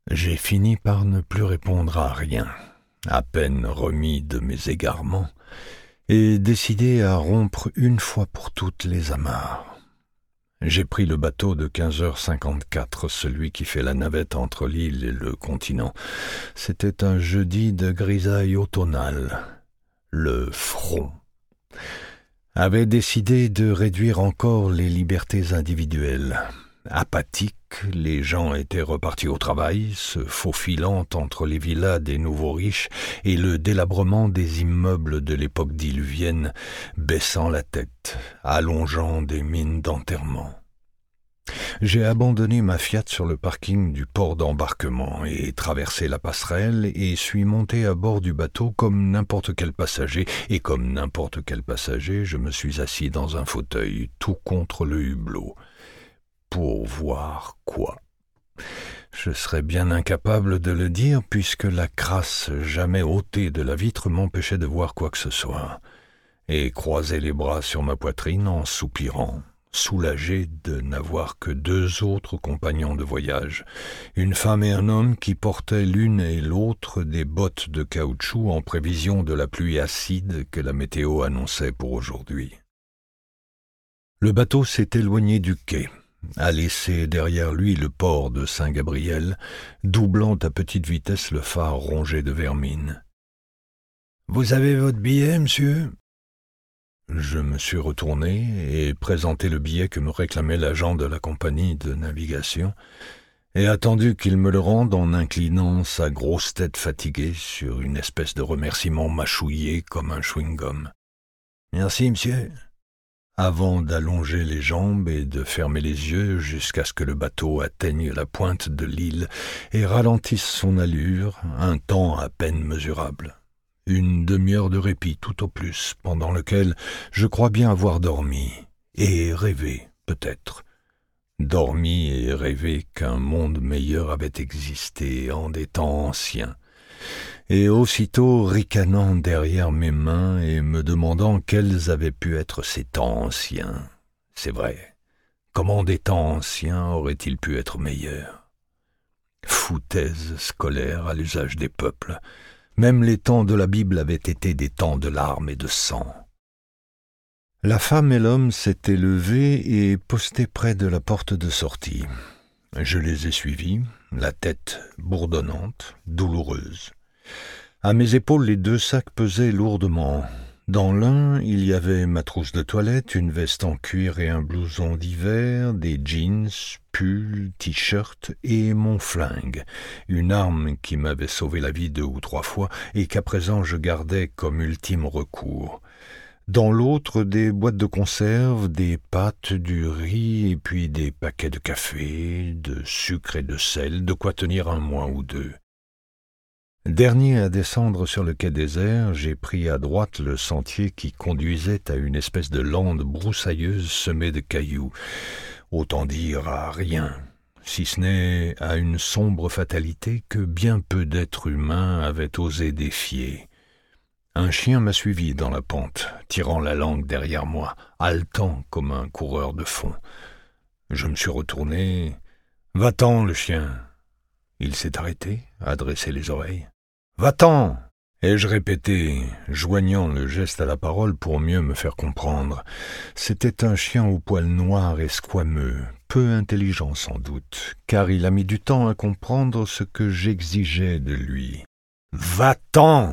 J'ai fini par ne plus répondre à rien, à peine remis de mes égarements, et décidé à rompre une fois pour toutes les amarres. J'ai pris le bateau de 15h54, celui qui fait la navette entre l'île et le continent. C'était un jeudi de grisaille automnale. Le front avait décidé de réduire encore les libertés individuelles. Apathiques, les gens étaient repartis au travail, se faufilant entre les villas des nouveaux riches et le délabrement des immeubles de l'époque diluvienne, baissant la tête, allongeant des mines d'enterrement. J'ai abandonné ma Fiat sur le parking du port d'embarquement et traversé la passerelle et suis monté à bord du bateau comme n'importe quel passager, et comme n'importe quel passager, je me suis assis dans un fauteuil, tout contre le hublot. Pour voir quoi? Je serais bien incapable de le dire, puisque la crasse jamais ôtée de la vitre m'empêchait de voir quoi que ce soit, et croisai les bras sur ma poitrine en soupirant, soulagé de n'avoir que deux autres compagnons de voyage, une femme et un homme qui portaient l'une et l'autre des bottes de caoutchouc en prévision de la pluie acide que la météo annonçait pour aujourd'hui. Le bateau s'est éloigné du quai, a laissé derrière lui le port de Saint-Gabriel, doublant à petite vitesse le phare rongé de vermine. « Vous avez votre billet, monsieur ?» Je me suis retourné et présenté le billet que me réclamait l'agent de la compagnie de navigation, et attendu qu'il me le rende en inclinant sa grosse tête fatiguée sur une espèce de remerciement mâchouillé comme un chewing-gum. « Merci, monsieur », avant d'allonger les jambes et de fermer les yeux jusqu'à ce que le bateau atteigne la pointe de l'île et ralentisse son allure, un temps à peine mesurable. Une demi-heure de répit tout au plus, pendant lequel je crois bien avoir dormi, et rêvé, peut-être. Dormi et rêvé qu'un monde meilleur avait existé en des temps anciens, et aussitôt ricanant derrière mes mains et me demandant quels avaient pu être ces temps anciens. C'est vrai, comment des temps anciens auraient-ils pu être meilleurs? Foutaise scolaire à l'usage des peuples. Même les temps de la Bible avaient été des temps de larmes et de sang. La femme et l'homme s'étaient levés et postés près de la porte de sortie. Je les ai suivis, la tête bourdonnante, douloureuse. À mes épaules, les deux sacs pesaient lourdement. Dans l'un, il y avait ma trousse de toilette, une veste en cuir et un blouson d'hiver, des jeans, pulls, t-shirts et mon flingue, une arme qui m'avait sauvé la vie 2 ou 3 fois et qu'à présent je gardais comme ultime recours. Dans l'autre, des boîtes de conserve, des pâtes, du riz et puis des paquets de café, de sucre et de sel, de quoi tenir 1 mois ou 2. Dernier à descendre sur le quai désert, j'ai pris à droite le sentier qui conduisait à une espèce de lande broussailleuse semée de cailloux, autant dire à rien, si ce n'est à une sombre fatalité que bien peu d'êtres humains avaient osé défier. Un chien m'a suivi dans la pente, tirant la langue derrière moi, haletant comme un coureur de fond. Je me suis retourné. « Va-t'en, le chien !» Il s'est arrêté, a dressé les oreilles. « Va-t'en !» ai-je répété, joignant le geste à la parole pour mieux me faire comprendre. C'était un chien au poil noir et squameux, peu intelligent sans doute, car il a mis du temps à comprendre ce que j'exigeais de lui. « Va-t'en !»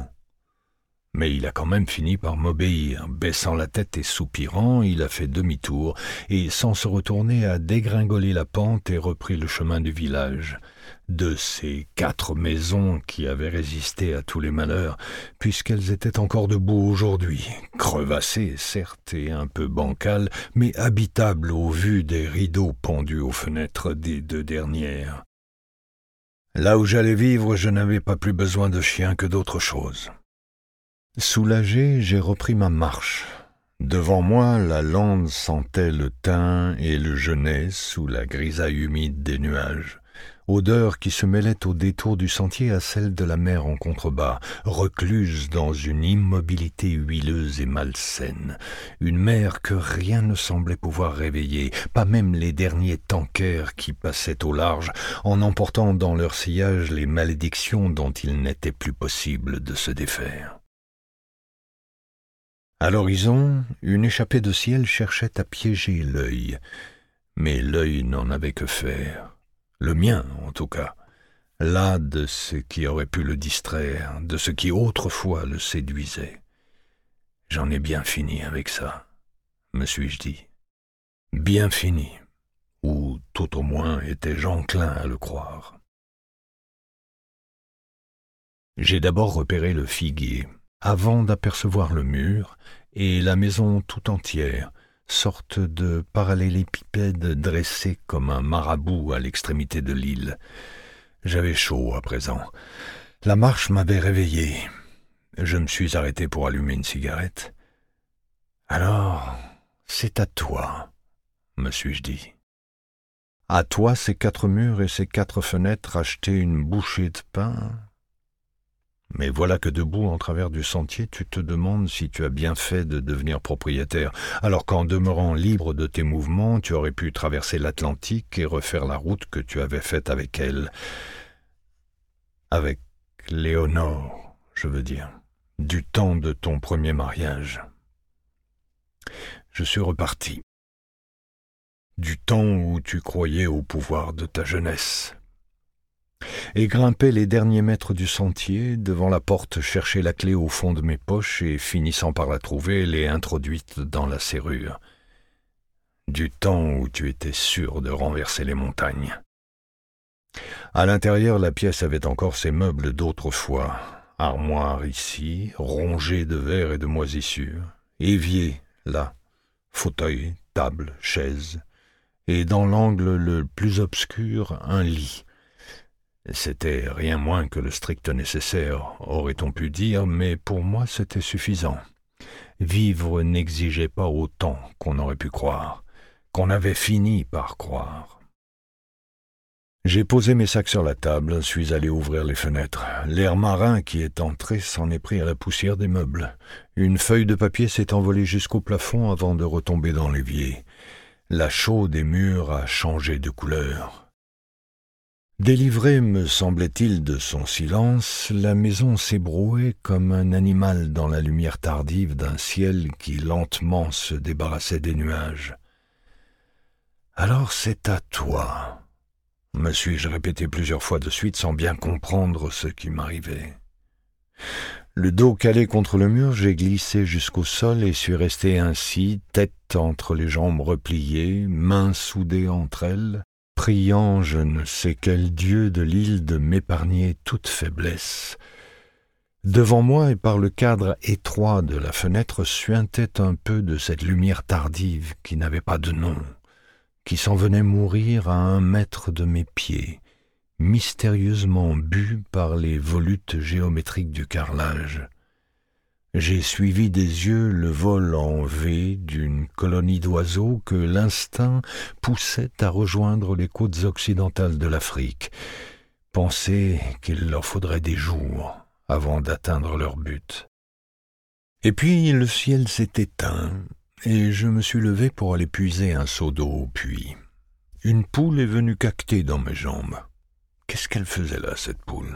Mais il a quand même fini par m'obéir. Baissant la tête et soupirant, il a fait demi-tour et, sans se retourner, a dégringolé la pente et repris le chemin du village. De ces 4 maisons qui avaient résisté à tous les malheurs, puisqu'elles étaient encore debout aujourd'hui, crevassées, certes, et un peu bancales, mais habitables au vu des rideaux pendus aux fenêtres des 2 dernières. Là où j'allais vivre, je n'avais pas plus besoin de chien que d'autre chose. Soulagé, j'ai repris ma marche. Devant moi, la lande sentait le thym et le genêt sous la grisaille humide des nuages. odeur qui se mêlait au détour du sentier à celle de la mer en contrebas, recluse dans une immobilité huileuse et malsaine, une mer que rien ne semblait pouvoir réveiller, pas même les derniers tankers qui passaient au large, en emportant dans leur sillage les malédictions dont il n'était plus possible de se défaire. À l'horizon, une échappée de ciel cherchait à piéger l'œil, mais l'œil n'en avait que faire. Le mien, en tout cas, là de ce qui aurait pu le distraire, de ce qui autrefois le séduisait. J'en ai bien fini avec ça, me suis-je dit. Bien fini, ou tout au moins étais-je enclin à le croire. J'ai d'abord repéré le figuier, avant d'apercevoir le mur et la maison tout entière, sorte de parallélépipède dressé comme un marabout à l'extrémité de l'île. J'avais chaud à présent. La marche m'avait réveillé. Je me suis arrêté pour allumer une cigarette. « Alors, c'est à toi, » me suis-je dit. « À toi ces 4 murs et ces 4 fenêtres acheter une bouchée de pain ?» Mais voilà que debout en travers du sentier, tu te demandes si tu as bien fait de devenir propriétaire, alors qu'en demeurant libre de tes mouvements, tu aurais pu traverser l'Atlantique et refaire la route que tu avais faite avec elle. Avec Léonore, je veux dire, du temps de ton premier mariage. Je suis reparti. Du temps où tu croyais au pouvoir de ta jeunesse. Et grimpais les derniers mètres du sentier, devant la porte chercher la clé au fond de mes poches et finissant par la trouver, l'ai introduite dans la serrure. Du temps où tu étais sûr de renverser les montagnes. À l'intérieur, la pièce avait encore ses meubles d'autrefois. Armoire ici, rongée de verre et de moisissures. Évier, là. Fauteuil, table, chaise. Et dans l'angle le plus obscur, un lit. C'était rien moins que le strict nécessaire, aurait-on pu dire, mais pour moi c'était suffisant. Vivre n'exigeait pas autant qu'on aurait pu croire, qu'on avait fini par croire. J'ai posé mes sacs sur la table, suis allé ouvrir les fenêtres. L'air marin qui est entré s'en est pris à la poussière des meubles. Une feuille de papier s'est envolée jusqu'au plafond avant de retomber dans l'évier. La chaux des murs a changé de couleur. Délivrée, me semblait-il, de son silence, la maison s'ébrouait comme un animal dans la lumière tardive d'un ciel qui lentement se débarrassait des nuages. « Alors c'est à toi », me suis-je répété plusieurs fois de suite sans bien comprendre ce qui m'arrivait. Le dos calé contre le mur, j'ai glissé jusqu'au sol et suis resté ainsi, tête entre les jambes repliées, mains soudées entre elles, priant je ne sais quel dieu de l'île de m'épargner toute faiblesse. Devant moi et par le cadre étroit de la fenêtre suintait un peu de cette lumière tardive qui n'avait pas de nom, qui s'en venait mourir à 1 mètre de mes pieds, mystérieusement bu par les volutes géométriques du carrelage. J'ai suivi des yeux le vol en V d'une colonie d'oiseaux que l'instinct poussait à rejoindre les côtes occidentales de l'Afrique, penser qu'il leur faudrait des jours avant d'atteindre leur but. Et puis le ciel s'est éteint, et je me suis levé pour aller puiser un seau d'eau au puits. Une poule est venue caqueter dans mes jambes. Qu'est-ce qu'elle faisait là, cette poule?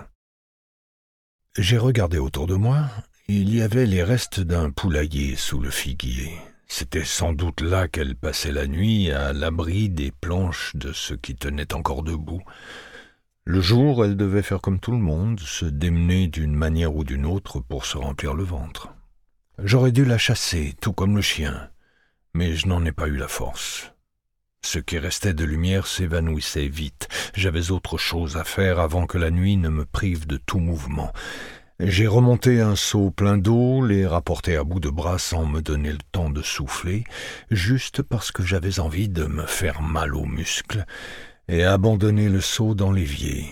J'ai regardé autour de moi. Il y avait les restes d'un poulailler sous le figuier. C'était sans doute là qu'elle passait la nuit, à l'abri des planches de ce qui tenait encore debout. Le jour, elle devait faire comme tout le monde, se démener d'une manière ou d'une autre pour se remplir le ventre. J'aurais dû la chasser, tout comme le chien, mais je n'en ai pas eu la force. Ce qui restait de lumière s'évanouissait vite. J'avais autre chose à faire avant que la nuit ne me prive de tout mouvement. J'ai remonté un seau plein d'eau, les rapporté à bout de bras sans me donner le temps de souffler, juste parce que j'avais envie de me faire mal aux muscles, et abandonné le seau dans l'évier.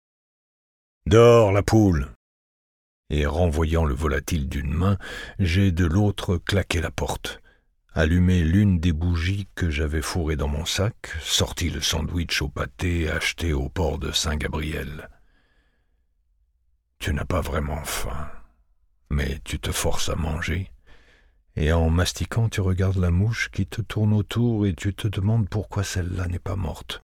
« Dehors, la poule !» Et renvoyant le volatile d'une main, j'ai de l'autre claqué la porte. allumé l'une des bougies que j'avais fourrées dans mon sac, sorti le sandwich au pâté acheté au port de Saint-Gabriel. Tu n'as pas vraiment faim, mais tu te forces à manger, et en mastiquant tu regardes la mouche qui te tourne autour et tu te demandes pourquoi celle-là n'est pas morte.